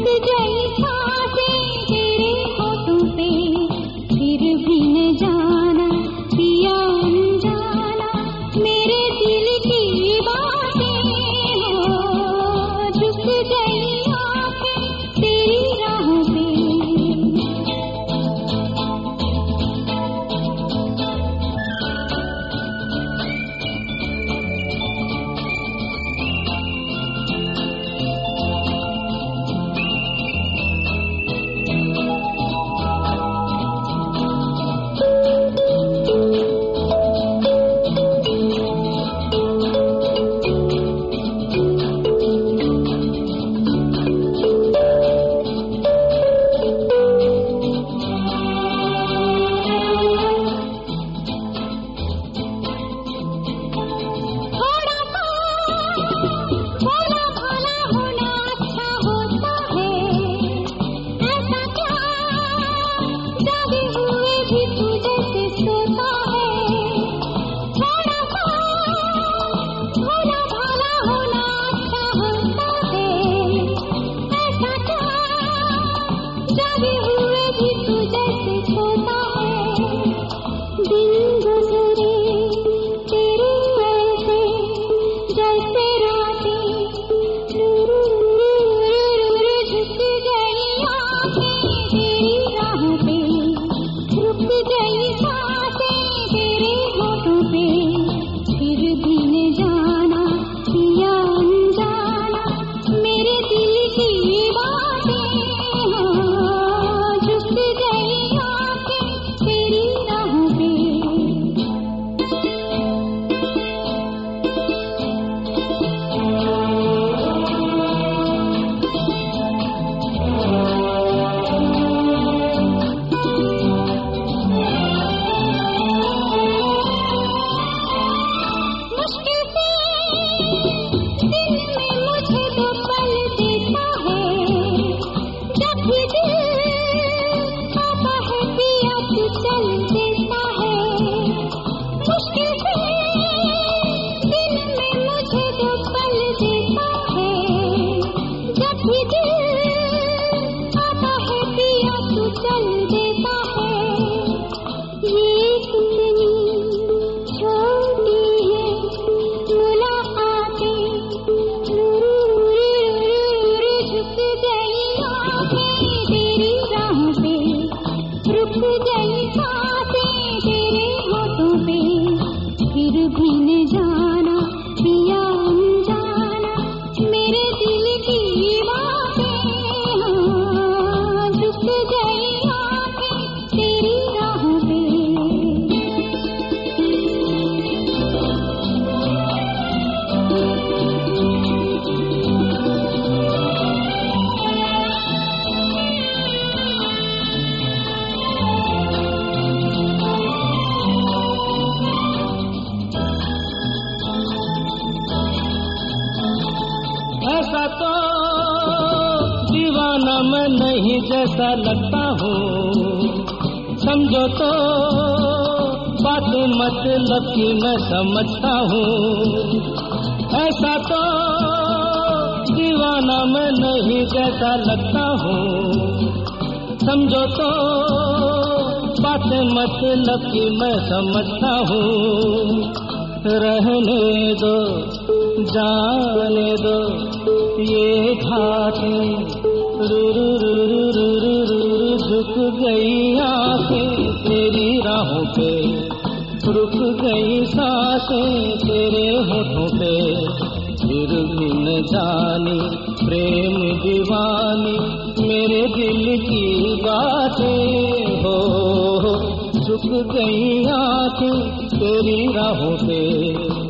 गई सांसें तेरे होठों पे, फिर भी न जाना पिया अनजाना मेरे दिल की बातें हो। झुक गई आंखें तेरी राहों पे। ऐसा तो दीवाना मैं नहीं जैसा लगता हूँ, समझो तो बात मतलब की मैं समझता हूँ। ऐसा तो दीवाना मैं नहीं जैसा लगता हूँ, समझो तो बात मतलब की मैं समझता हूँ। रहने दो जाने दो ये घाटें, रू रू रू रू रू रू रू झुक गई आंखें तेरी राहों पे, रुक गई सांसें तेरे होठों पे। फिर भी न जानी प्रेम दीवानी मेरे दिल की बातें हो। झुक गई आंखें तेरी राहों पे।